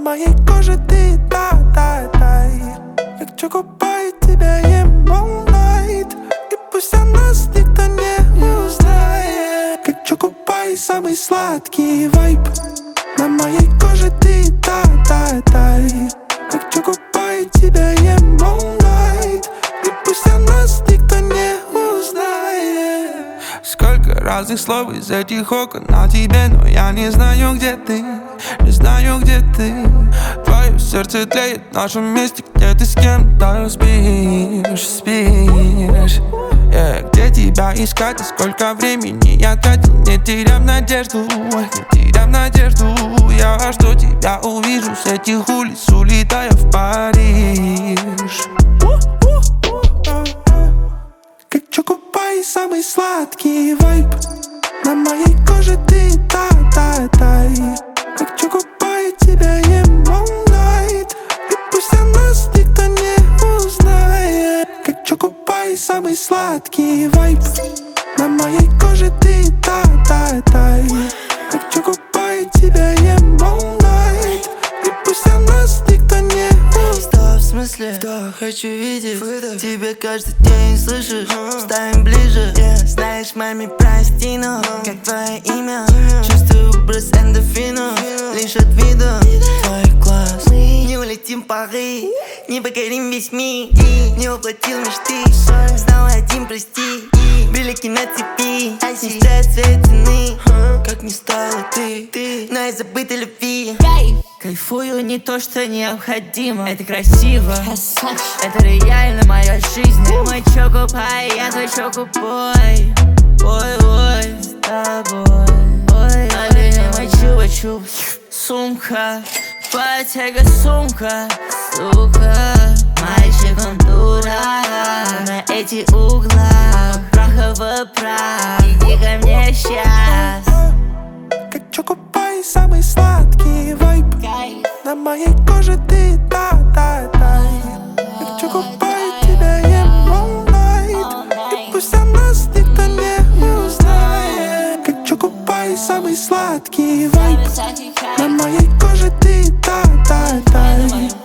моей коже ты, дай. Как чокопай, тебя ем all night. И пусть о нас никто не узнает. Как чокопай, самый сладкий вайб. На моей коже ты, дай. Как чокопай, тебя ем all night. И пусть о нас никто не узнает. Сколько разных слов из этих окон о тебе, но я не знаю, где ты. Не знаю, где ты. Твое сердце тлеет в нашем месте, где ты с кем-то спишь. Где тебя искать и сколько времени я тратил, не теряв надежду. Я жду тебя, увижу с этих улиц, улетая в Париж. Как чокопай, самый сладкий вайб. На моей коже ты, дай. Как чокопай, тебя ем all night. И пусть о нас никто не узнает. Как чокопай, самый сладкий вайб. На моей коже ты, дай. Как чокопай, тебя ем all night. И пусть о нас никто не узнает. Стоп, в смысле? Вдох, хочу видеть тебя каждый день, слышишь? Ставим ближе, знаешь, маме прости, но как твое имя? Чувствую брос эндорфина, лишь от вида твой глаз. Не улетим в Париж, не покорим весь мир. Не воплотил мечты, знал один, прости. Брелики на цепи, не стоят своей цены. Как не стала ты, но я забыта любви. Кайфую не то, что необходимо. Это красиво, это реально моя жизнь. Ты мой чокопай, я твой чокопой. Ой, с тобой. Ой, мой чупа-чуп. Сумка, потяга сумка. Сука, мальчиком дурак. На эти угла, прахово прах. Иди ко мне сейчас. Как чокопай, самый сладкий вайб. На моей коже ты, дай. Как чокопай, тебя ем all night. И пусть о нас никто не узнает. Как чокопай, самый сладкий вайб. На моей коже ты, дай.